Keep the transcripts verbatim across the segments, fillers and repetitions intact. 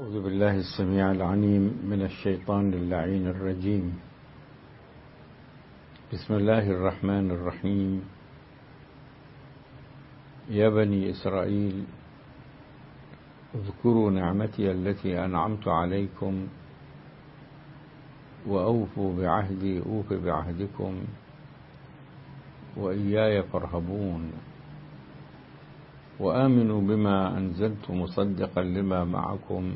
أعوذ بالله السميع العليم من الشيطان اللعين الرجيم. بسم الله الرحمن الرحيم. يا بني إسرائيل اذكروا نعمتي التي أنعمت عليكم وأوفوا بعهدي أوف بعهدكم وإياي فارهبون وآمنوا بما أنزلت مصدقا لما معكم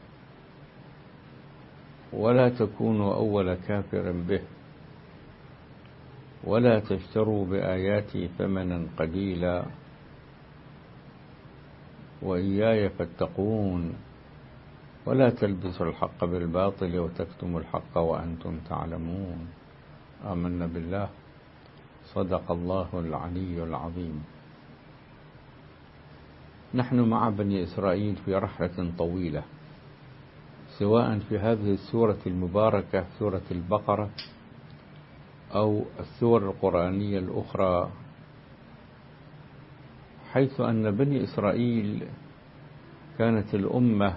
ولا تكونوا أول كافر به ولا تشتروا بآياتي ثمنا قليلا وإياي فاتقون ولا تلبسوا الحق بالباطل وتكتموا الحق وأنتم تعلمون. آمنا بالله. صدق الله العلي العظيم. نحن مع بني إسرائيل في رحلة طويلة، سواء في هذه السورة المباركة سورة البقرة أو السور القرآنية الأخرى، حيث أن بني إسرائيل كانت الأمة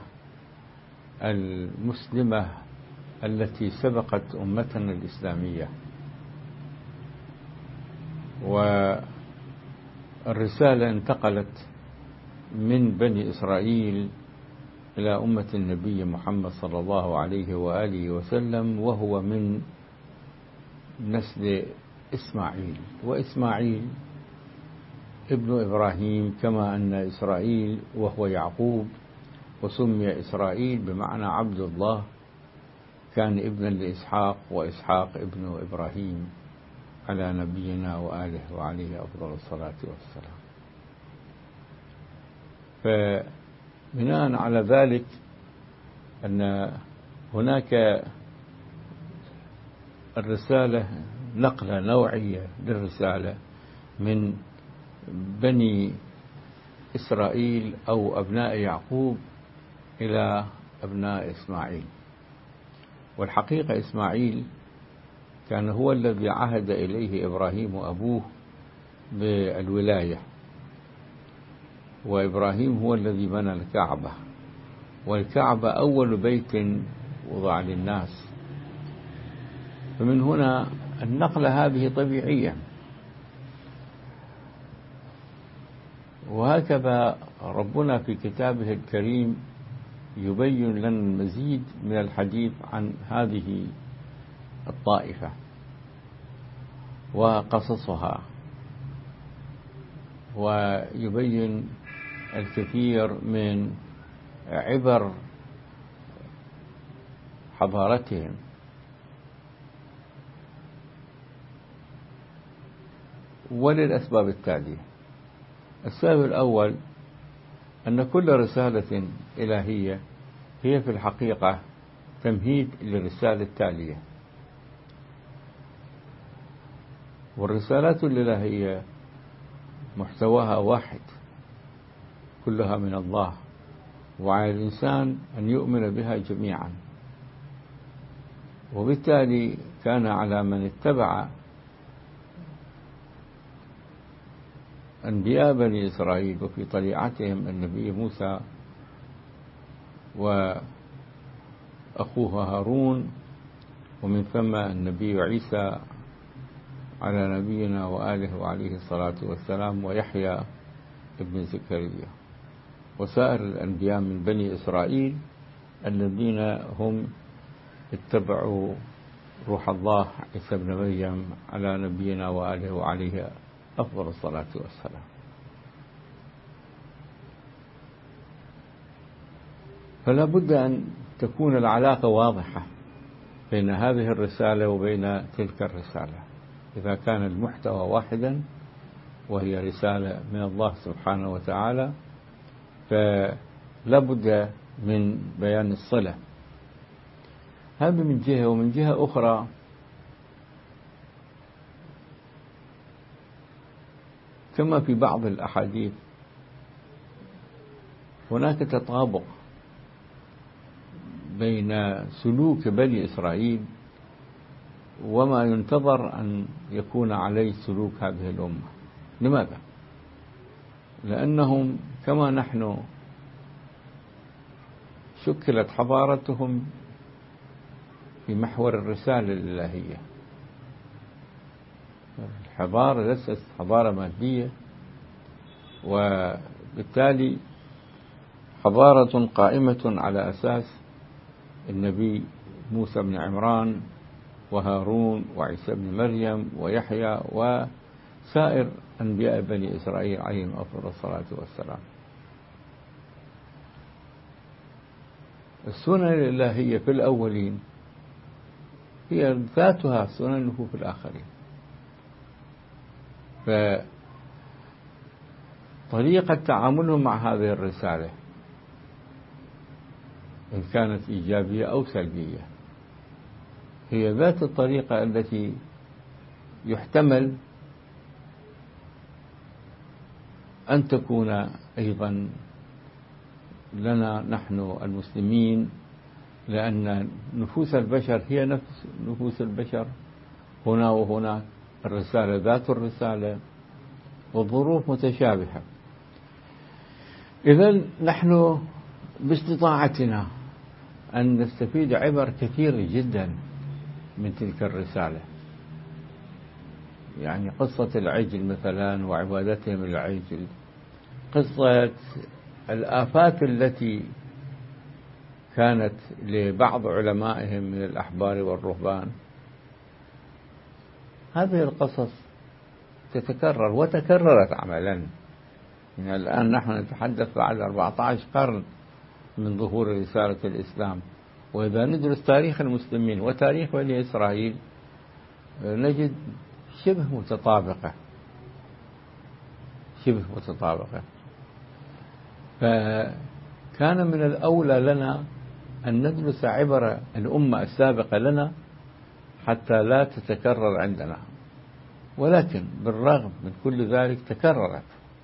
المسلمة التي سبقت أمتنا الإسلامية، والرسالة انتقلت من بني إسرائيل إلى أمة النبي محمد صلى الله عليه وآله وسلم، وهو من نسل إسماعيل، وإسماعيل ابن إبراهيم، كما أن إسرائيل وهو يعقوب، وسمي إسرائيل بمعنى عبد الله، كان ابنا لإسحاق، وإسحاق ابن إبراهيم على نبينا وآله وعليه أفضل الصلاة والسلام. فبناء على ذلك أن هناك الرسالة نقلة نوعية للرسالة من بني إسرائيل أو أبناء يعقوب إلى أبناء إسماعيل. والحقيقة إسماعيل كان هو الذي عهد إليه إبراهيم أبوه بالولاية، وإبراهيم هو الذي بنى الكعبة، والكعبة أول بيت وضع للناس. فمن هنا النقلة هذه طبيعية، وهكذا ربنا في كتابه الكريم يبين لنا المزيد من الحديث عن هذه الطائفة وقصصها، ويبين الكثير من عبر حضارتهم. وللأسباب التالية: السبب الأول أن كل رسالة إلهية هي في الحقيقة تمهيد للرسالة التالية، والرسالات الإلهية محتواها واحد، كلها من الله، وعلى الإنسان أن يؤمن بها جميعا. وبالتالي كان على من اتبع أنبياء بني إسرائيل وفي طليعتهم النبي موسى وأخوه هارون، ومن ثم النبي عيسى على نبينا وآله وعليه الصلاة والسلام، ويحيى ابن زكريا، وسائر الأنبياء من بني إسرائيل الذين هم اتبعوا روح الله عيسى ابن مريم على نبينا وآله وعليه أفضل الصلاة والسلام. فلا بد أن تكون العلاقة واضحة بين هذه الرسالة وبين تلك الرسالة. إذا كان المحتوى واحدا وهي رسالة من الله سبحانه وتعالى، فلا بد من بيان الصلة. هذا من جهة. ومن جهة أخرى كما في بعض الأحاديث هناك تطابق بين سلوك بني إسرائيل وما ينتظر أن يكون عليه سلوك هذه الأمة. لماذا؟ لأنهم كما نحن شكلت حضارتهم في محور الرسالة الإلهية. الحضارة ليست حضارة مادية، وبالتالي حضارة قائمة على أساس النبي موسى بن عمران وهارون وعيسى بن مريم ويحيى وسائر أنبياء بني إسرائيل عليهم أفضل الصلاة والسلام. السنن الإلهية في الأولين هي ذاتها سننه في الآخرين. فطريقة تعاملهم مع هذه الرسالة إن كانت إيجابية أو سلبية هي ذات الطريقة التي يحتمل أن تكون أيضا لنا نحن المسلمين، لأن نفوس البشر هي نفس نفوس البشر هنا وهناك، الرسالة ذات الرسالة والظروف متشابهة. إذن نحن باستطاعتنا أن نستفيد عبر كثيرة جدا من تلك الرسالة. يعني قصة العجل مثلا وعبادتهم العجل، قصة الآفات التي كانت لبعض علمائهم من الأحبار والرهبان، هذه القصص تتكرر وتكررت عملا. يعني الآن نحن نتحدث بعد أربعة عشر قرن من ظهور رسالة الإسلام، وإذا ندرس تاريخ المسلمين وتاريخ بني إسرائيل نجد شبه متطابقة شبه متطابقة. فكان من الأولى لنا أن ندرس عبر الأمة السابقة لنا حتى لا تتكرر عندنا، ولكن بالرغم من كل ذلك تكررت،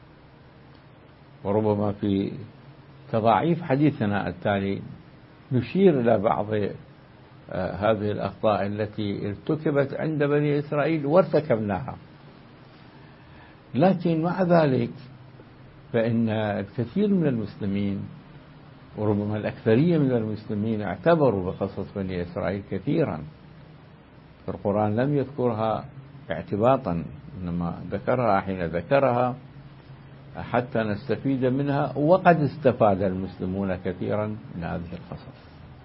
وربما في تضاعيف حديثنا التالي نشير إلى بعض هذه الأخطاء التي ارتكبت عند بني إسرائيل وارتكبناها. لكن مع ذلك فإن الكثير من المسلمين وربما الأكثرية من المسلمين اعتبروا بقصص بني إسرائيل كثيرا. القرآن لم يذكرها اعتباطا، إنما ذكرها حين ذكرها حتى نستفيد منها، وقد استفاد المسلمون كثيرا من هذه القصص.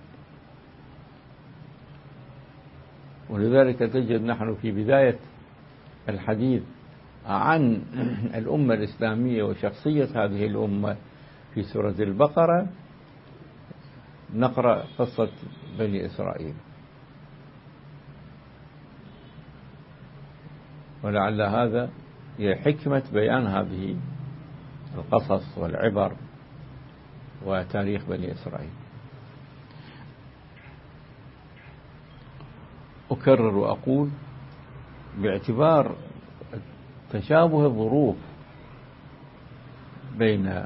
ولذلك تجد نحن في بداية الحديث عن الأمة الإسلامية وشخصية هذه الأمة في سورة البقرة نقرأ قصة بني إسرائيل، ولعل هذا هي حكمة بيان هذه القصص والعبر وتاريخ بني إسرائيل. أكرر وأقول باعتبار تشابه الظروف بين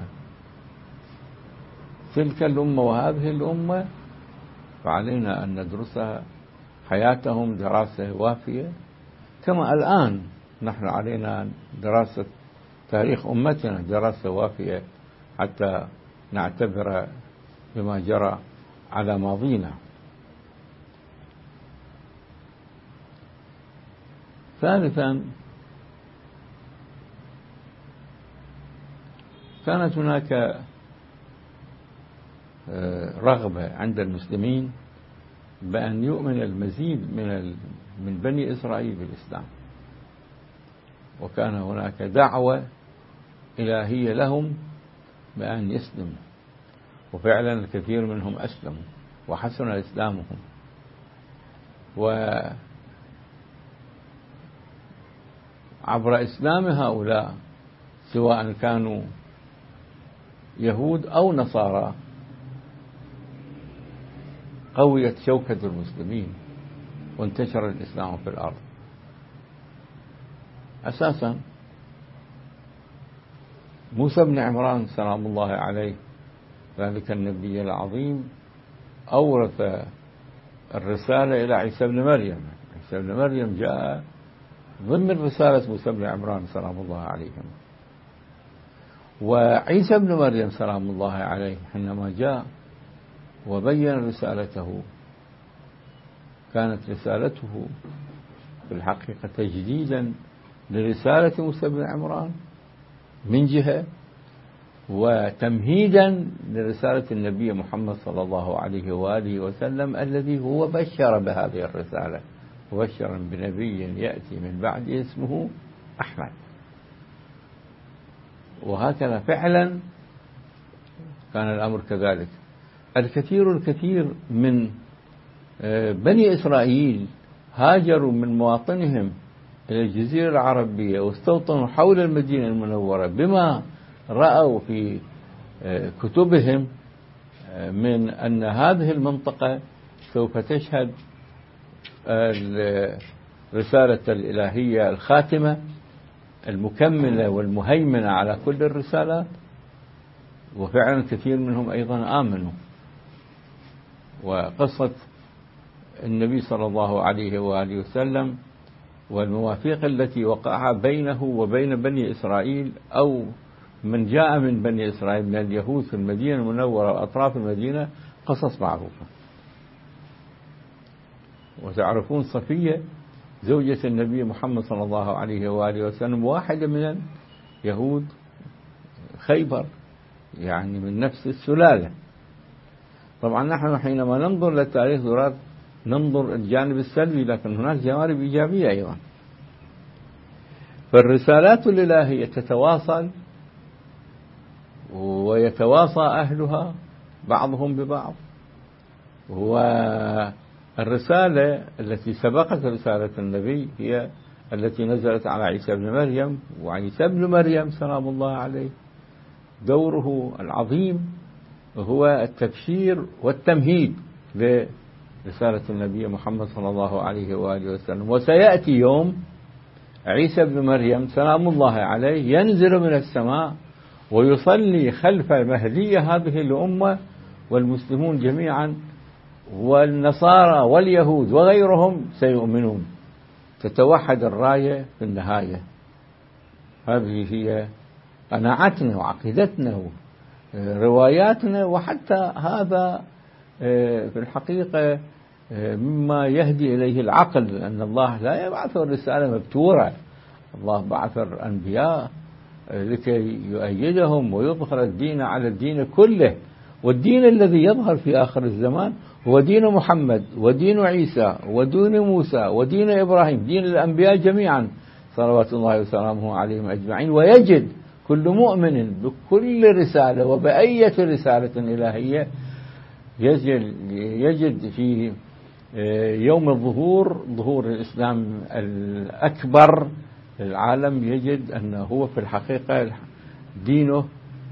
تلك الأمة وهذه الأمة، فعلينا أن ندرسها حياتهم دراسة وافية، كما الآن نحن علينا دراسة تاريخ أمتنا دراسة وافية حتى نعتبر بما جرى على ماضينا. ثالثا، كانت هناك رغبة عند المسلمين بأن يؤمن المزيد من من بني إسرائيل بالإسلام، وكان هناك دعوة إلهية لهم بأن يسلموا، وفعلا الكثير منهم أسلموا وحسن إسلامهم. وعبر إسلام هؤلاء سواء كانوا يهود أو نصارى قويت شوكة المسلمين وانتشر الإسلام في الأرض. أساسا موسى بن عمران سلام الله عليه ذلك النبي العظيم أورث الرسالة إلى عيسى بن مريم. عيسى بن مريم جاء ضمن رسالة موسى بن عمران سلام الله عليهم. وعيسى بن مريم سلام الله عليه حينما جاء وبين رسالته. كانت رسالته في الحقيقة تجديدا لرسالة موسى بن عمران من جهة، وتمهيدا لرسالة النبي محمد صلى الله عليه وآله وسلم الذي هو بشر بهذه الرسالة، مبشرا بنبي يأتي من بعد اسمه أحمد. وهكذا فعلا كان الأمر كذلك. الكثير الكثير من بني إسرائيل هاجروا من مواطنهم إلى الجزيرة العربية واستوطنوا حول المدينة المنورة بما رأوا في كتبهم من أن هذه المنطقة سوف تشهد الرسالة الإلهية الخاتمة المكملة والمهيمنة على كل الرسالات. وفعلا كثير منهم أيضا آمنوا. وقصة النبي صلى الله عليه وآله وسلم والمواثيق التي وقعها بينه وبين بني إسرائيل أو من جاء من بني إسرائيل من اليهود في المدينة المنورة وأطراف المدينة قصص معروفة. وتعرفون صفية زوجة النبي محمد صلى الله عليه وآله وسلم واحدة من اليهود خيبر، يعني من نفس السلالة. طبعا نحن حينما ننظر للتاريخ ذرات ننظر الجانب السلبي، لكن هناك جوانب إيجابية أيضا. فالرسالات الإلهية تتواصل ويتواصى أهلها بعضهم ببعض. والرسالة التي سبقت رسالة النبي هي التي نزلت على عيسى بن مريم، وعيسى بن مريم سلام الله عليه دوره العظيم هو التبشير والتمهيد لرسالة النبي محمد صلى الله عليه وآله وسلم. وسيأتي يوم عيسى بن مريم سلام الله عليه ينزل من السماء ويصلي خلف مهدية هذه الأمة، والمسلمون جميعا والنصارى واليهود وغيرهم سيؤمنون. تتوحد الراية في النهاية. هذه هي قناعتنا وعقيدتنا ورواياتنا، وحتى هذا في الحقيقة مما يهدي إليه العقل، أن الله لا يبعث الرسالة مبتورة. الله بعث الأنبياء لكي يؤيدهم ويظهر الدين على الدين كله. والدين الذي يظهر في آخر الزمان هو دين محمد ودين عيسى ودين موسى ودين إبراهيم، دين الأنبياء جميعا صلوات الله وسلامه عليهم أجمعين. ويجد كل مؤمن بكل رسالة وبأية رسالة إلهية يجد, يجد في يوم الظهور ظهور الإسلام الأكبر للعالم، يجد أنه هو في الحقيقة دينه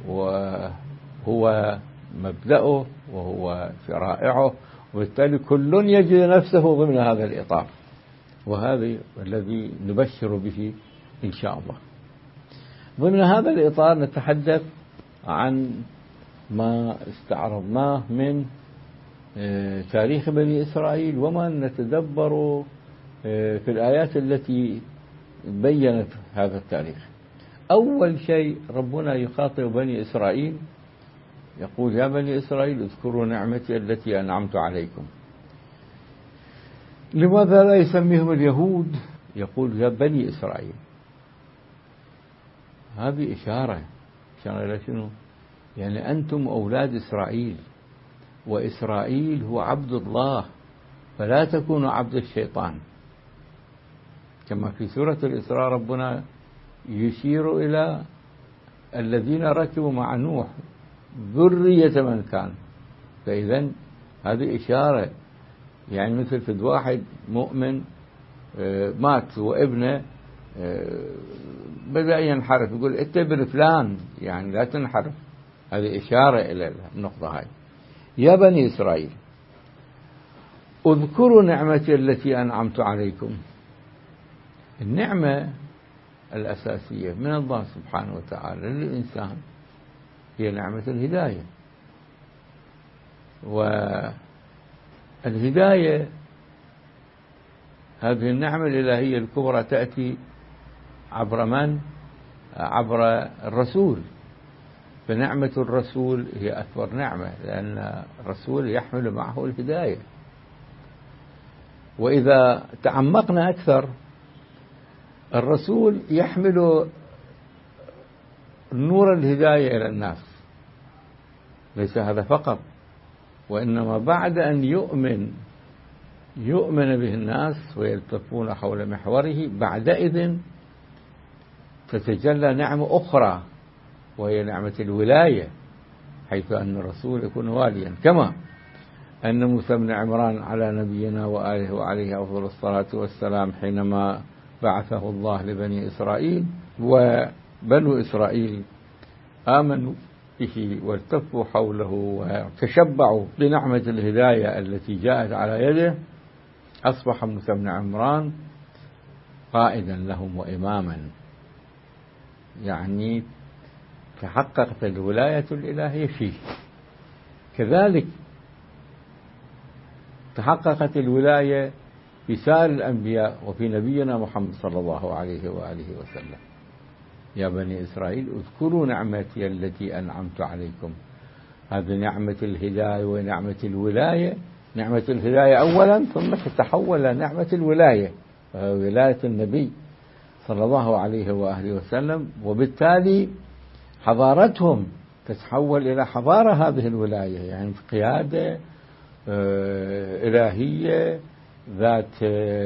وهو مبدأه وهو شرائعه، وبالتالي كل يجد نفسه ضمن هذا الإطار. وهذا الذي نبشر به إن شاء الله. ضمن هذا الإطار نتحدث عن ما استعرضناه من تاريخ بني إسرائيل وما نتدبر في الآيات التي بيّنت هذا التاريخ. أول شيء ربنا يخاطب بني إسرائيل يقول: يا بني إسرائيل اذكروا نعمتي التي أنعمت عليكم. لماذا لا يسميهم اليهود؟ يقول يا بني إسرائيل. هذه إشارة إشارة إلى شنو؟ يعني أنتم أولاد إسرائيل، وإسرائيل هو عبد الله، فلا تكونوا عبد الشيطان. كما في سورة الإسراء ربنا يشير إلى الذين ركبوا مع نوح ذرية من كان. فإذا هذه إشارة، يعني مثل في واحد مؤمن مات وابنه بدأ ينحرف، يقول اتبر فلان، يعني لا تنحرف. هذه إشارة إلى النقطة هاي. يا بني إسرائيل اذكروا نعمتي التي أنعمت عليكم. النعمة الأساسية من الله سبحانه وتعالى للإنسان هي نعمة الهداية. والهداية هذه النعمة الإلهية الكبرى تأتي عبر من؟ عبر الرسول. فنعمة الرسول هي أكبر نعمة، لأن الرسول يحمل معه الهداية. وإذا تعمقنا أكثر، الرسول يحمل نور الهداية إلى الناس. ليس هذا فقط، وإنما بعد أن يؤمن يؤمن به الناس ويلتفون حول محوره، بعدئذ تتجلى نعمة أخرى، وهي نعمة الولاية، حيث أن الرسول يكون واليا، كما أن موسى بن عمران على نبينا وآله وعليه أفضل الصلاة والسلام حينما بعثه الله لبني إسرائيل، وبنو إسرائيل آمنوا به والتفوا حوله وتشبعوا بنعمة الهداية التي جاءت على يده، أصبح موسى بن عمران قائدا لهم وإماما، يعني تحققت الولاية الإلهية فيه. كذلك تحققت الولاية في سائر الأنبياء وفي نبينا محمد صلى الله عليه وآله وسلم. يا بني إسرائيل اذكروا نعمتي التي أنعمت عليكم. هذه نعمة الهداية ونعمة الولاية. نعمة الهداية أولا، ثم تتحول نعمة الولاية، ولاية النبي صلى الله عليه وآله وسلم، وبالتالي حضارتهم تتحول إلى حضارة هذه الولاية، يعني قيادة إلهية ذات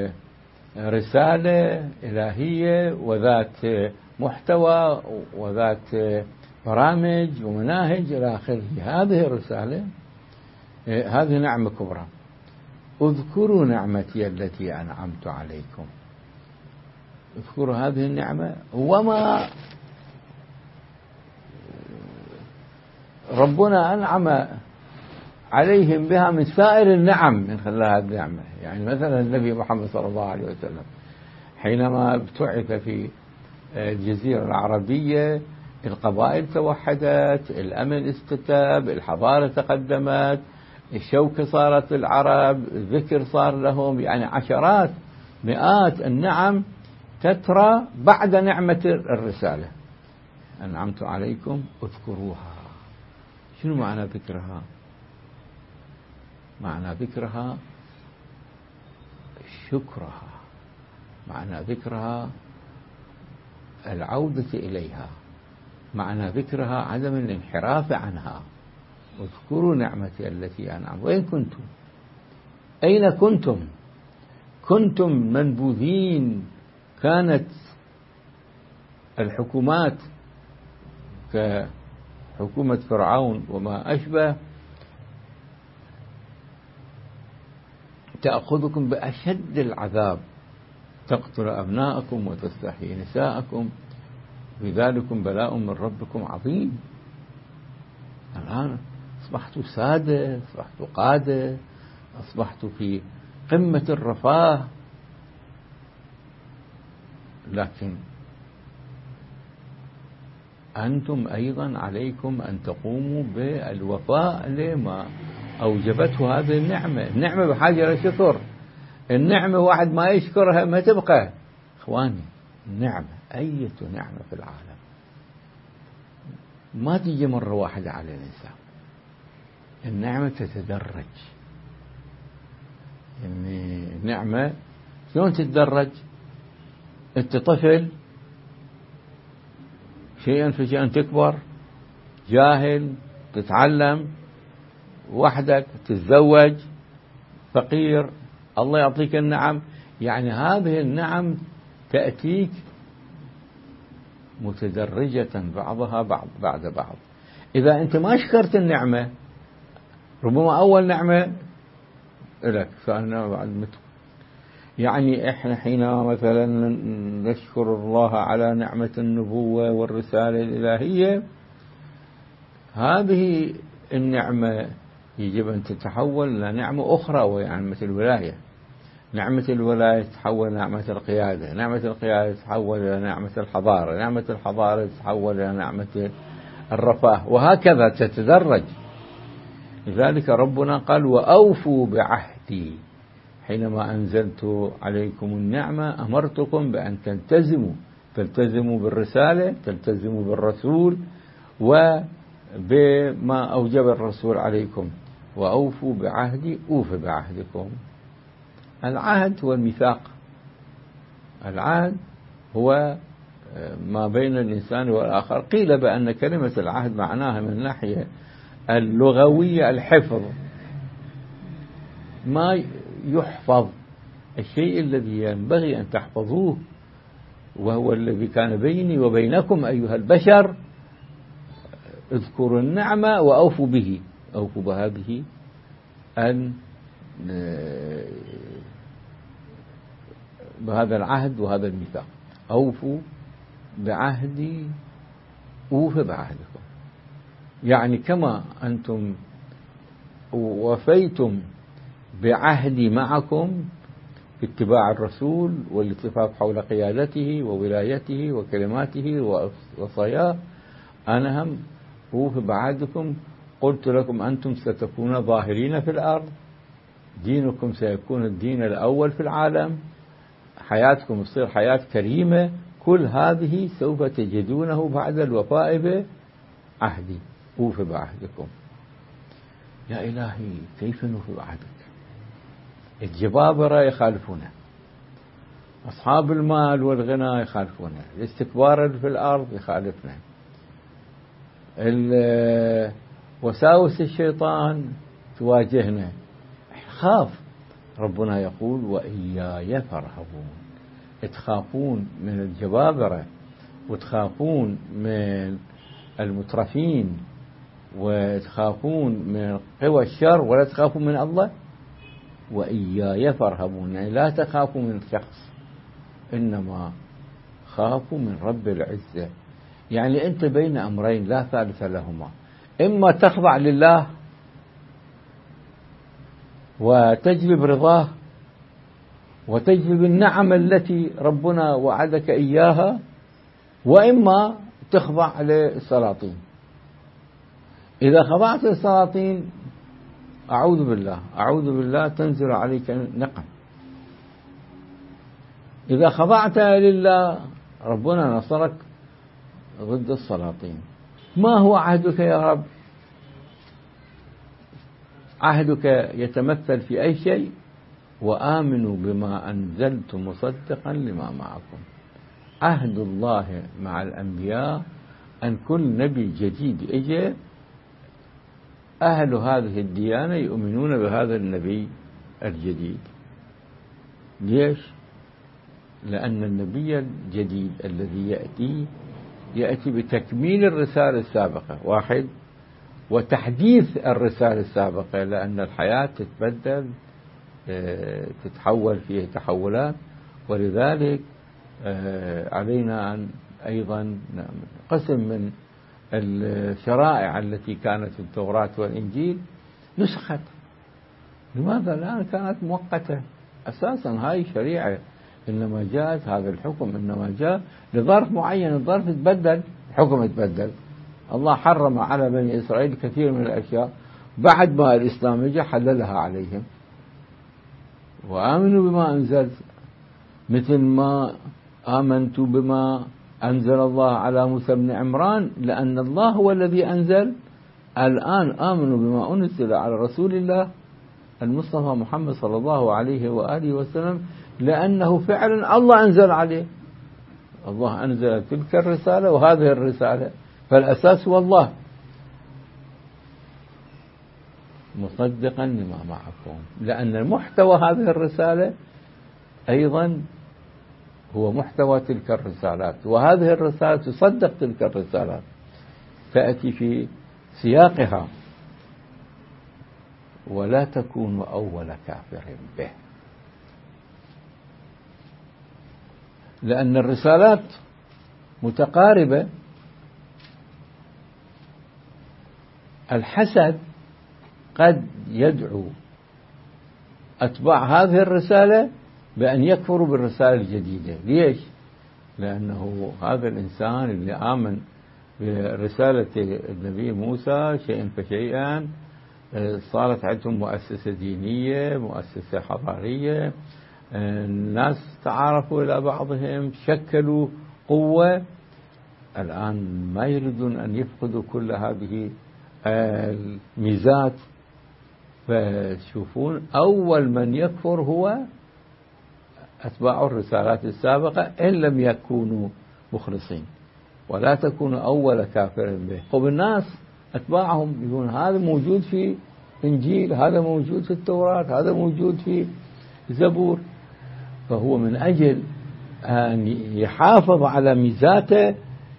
رسالة إلهية وذات محتوى وذات برامج ومناهج إلى آخره. هذه الرسالة، هذه نعمة كبرى. اذكروا نعمتي التي أنعمت عليكم. اذكروا هذه النعمة وما ربنا أنعم عليهم بها من سائر النعم من خلال هذه النعمة. يعني مثلا النبي محمد صلى الله عليه وسلم حينما ابتعث في الجزيرة العربية، القبائل توحدت، الأمن استتب، الحضارة تقدمت، الشوكة صارت للعرب، الذكر صار لهم، يعني عشرات مئات النعم تترى بعد نعمة الرسالة. أنعمت عليكم اذكروها. شنو معنى ذكرها؟ معنى ذكرها شكرها، معنى ذكرها العودة إليها، معنى ذكرها عدم الانحراف عنها. اذكروا نعمتي التي أنعم. وين كنتم؟ أين كنتم؟ كنتم منبوذين. كانت الحكومات كحكومة فرعون وما أشبه تأخذكم بأشد العذاب، تقتل أبناءكم وتستحيي نساءكم، بذلكم بلاء من ربكم عظيم. الآن أصبحتوا سادة، أصبحتوا قادة، أصبحتوا في قمة الرفاه، لكن أنتم أيضا عليكم أن تقوموا بالوفاء لما أوجبته هذه النعمة. النعمة بحاجة لشكر. النعمة واحد ما يشكرها ما تبقى. إخواني، النعمة أية نعمة في العالم ما تيجي مرة واحدة على الإنسان. النعمة تتدرج. يعني النعمة شلون تتدرج؟ أنت طفل، شيئا فشيئا تكبر، جاهل، تتعلم، وحدك، تتزوج، فقير، الله يعطيك النعم. يعني هذه النعم تأتيك متدرجة بعضها بعض بعد بعض. إذا أنت ما شكرت النعمة، ربما أول نعمة لك فأنا بعد مت. يعني إحنا حينما مثلا نشكر الله على نعمة النبوة والرسالة الإلهية، هذه النعمة يجب أن تتحول إلى نعمة أخرى، وهي نعمة الولاية. نعمة الولاية تتحول إلى نعمة القيادة، نعمة القيادة تتحول إلى نعمة الحضارة، نعمة الحضارة تتحول إلى نعمة الرفاه، وهكذا تتدرج. لذلك ربنا قال وأوفوا بعهدي. حينما أنزلت عليكم النعمة أمرتكم بأن تلتزموا تلتزموا بالرسالة، تلتزموا بالرسول، بما أوجب الرسول عليكم، وأوفوا بعهدي أوف بعهدكم. العهد هو الميثاق، العهد هو ما بين الإنسان والآخر. قيل بأن كلمة العهد معناها من الناحية اللغوية الحفظ، ما يحفظ، الشيء الذي ينبغي أن تحفظوه، وهو الذي كان بيني وبينكم أيها البشر، اذكروا النعمة وأوفوا به، أوفوا بهذه أن بهذا العهد وهذا الميثاق. أوفوا بعهدي أوف بعهدكم، يعني كما أنتم وفيتم بعهدي معكم باتباع الرسول والاتفاق حول قيادته وولايته وكلماته ووصاياه، أنا هم أوف بعهدكم. قلت لكم أنتم ستكونون ظاهرين في الأرض، دينكم سيكون الدين الأول في العالم، حياتكم تصير حياة كريمة، كل هذه سوف تجدونه بعد الوفاء بعهدي أوف بعهدكم. يا إلهي كيف نوفي بعهدك؟ الجبابرة يخالفونه، أصحاب المال والغنى يخالفونه، الاستكبار في الأرض يخالفنا، وساوس الشيطان تواجهنا. خاف، ربنا يقول وإياي فارهبون. تخافون من الجبابرة وتخافون من المترفين وتخافون من قوى الشر ولا تخافون من الله. وإياي فارهبون، يعني لا تخافوا من شخص، إنما خافوا من رب العزة. يعني أنت بين أمرين لا ثالث لهما، إما تخضع لله وتجلب رضاه وتجلب النعم التي ربنا وعدك إياها، وإما تخضع للسلاطين. إذا خضعت للسلاطين أعوذ بالله أعوذ بالله تنزل عليك نقم. إذا خضعت لله ربنا نصرك ضد السلاطين. ما هو عهدك يا رب؟ عهدك يتمثل في أي شيء؟ وآمنوا بما أنزلت مصدقا لما معكم. عهد الله مع الأنبياء أن كل نبي جديد إجا أهل هذه الديانة يؤمنون بهذا النبي الجديد. ليش؟ لأن النبي الجديد الذي يأتي يأتي بتكميل الرسالة السابقة، واحد، وتحديث الرسالة السابقة، لأن الحياة تتبدل تتحول فيه تحولات، ولذلك علينا أن أيضا قسم من الشرائع التي كانت في التوراة والإنجيل نسخت. لماذا؟ الآن كانت مؤقتة أساسا. هاي شريعة إنما جاءت، هذا الحكم إنما جاء لظرف معين، الظرف تبدل، الحكم تبدل. الله حرم على بني إسرائيل كثير من الأشياء، بعد ما الإسلام جاء حللها عليهم. وآمنوا بما أنزلت، مثل ما آمنت بما أنزل الله على موسى بن عمران، لأن الله هو الذي أنزل. الآن آمنوا بما أنزل على رسول الله المصطفى محمد صلى الله عليه وآله وسلم، لأنه فعلا الله أنزل عليه. الله أنزل تلك الرسالة وهذه الرسالة، فالأساس هو الله. مصدقا لما معكم، لأن محتوى هذه الرسالة أيضا هو محتوى تلك الرسالات، وهذه الرسالة تصدق تلك الرسالات، تأتي في سياقها. ولا تكونوا أول كافر به، لأن الرسالات متقاربة. الحسد قد يدعو أتباع هذه الرسالة بأن يكفروا بالرسالة الجديدة. ليش؟ لأنه هذا الإنسان اللي آمن برسالة النبي موسى شيئا فشيئا صارت عندهم مؤسسة دينية، مؤسسة حضارية، الناس تعارفوا إلى بعضهم، شكلوا قوة. الآن ما يريدون أن يفقدوا كل هذه الميزات، فشوفون أول من يكفر هو أتباع الرسالات السابقة إن لم يكونوا مخلصين، ولا تكونوا أول كافر به. طب الناس أتباعهم يقولون هذا موجود في إنجيل، هذا موجود في التوراة، هذا موجود في زبور، فهو من أجل أن يحافظ على ميزاته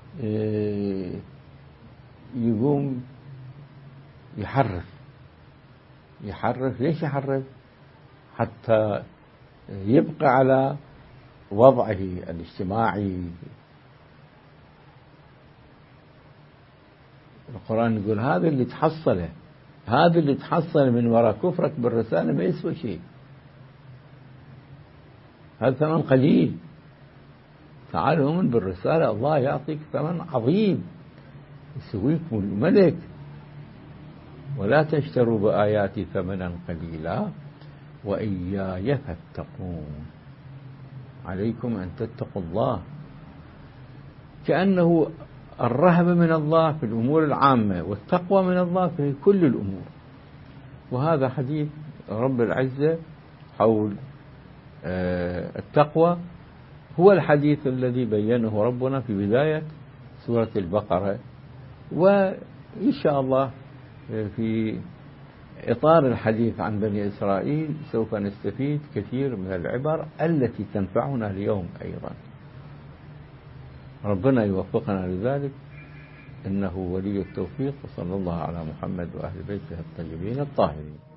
يقوم يحرف يحرف ليش يحرف؟ حتى يبقى على وضعه الاجتماعي. القرآن يقول هذا اللي تحصله هذا اللي تحصل من وراء كفرك بالرسالة ما يسوى شيء، هذا ثمن قليل. تعال أؤمن بالرسالة، الله يعطيك ثمن عظيم يسويك الملك. ولا تشتروا بآياتي ثمنا قليلا وإياي فاتقون، عليكم أن تتقوا الله، كأنه الرهبة من الله في الأمور العامة والتقوى من الله في كل الأمور. وهذا حديث رب العزة حول التقوى هو الحديث الذي بينه ربنا في بداية سورة البقرة، وإن شاء الله في إطار الحديث عن بني إسرائيل سوف نستفيد كثير من العبر التي تنفعنا اليوم أيضا. ربنا يوفقنا لذلك، إنه ولي التوفيق. وصلى الله على محمد وأهل بيته الطيبين الطاهرين.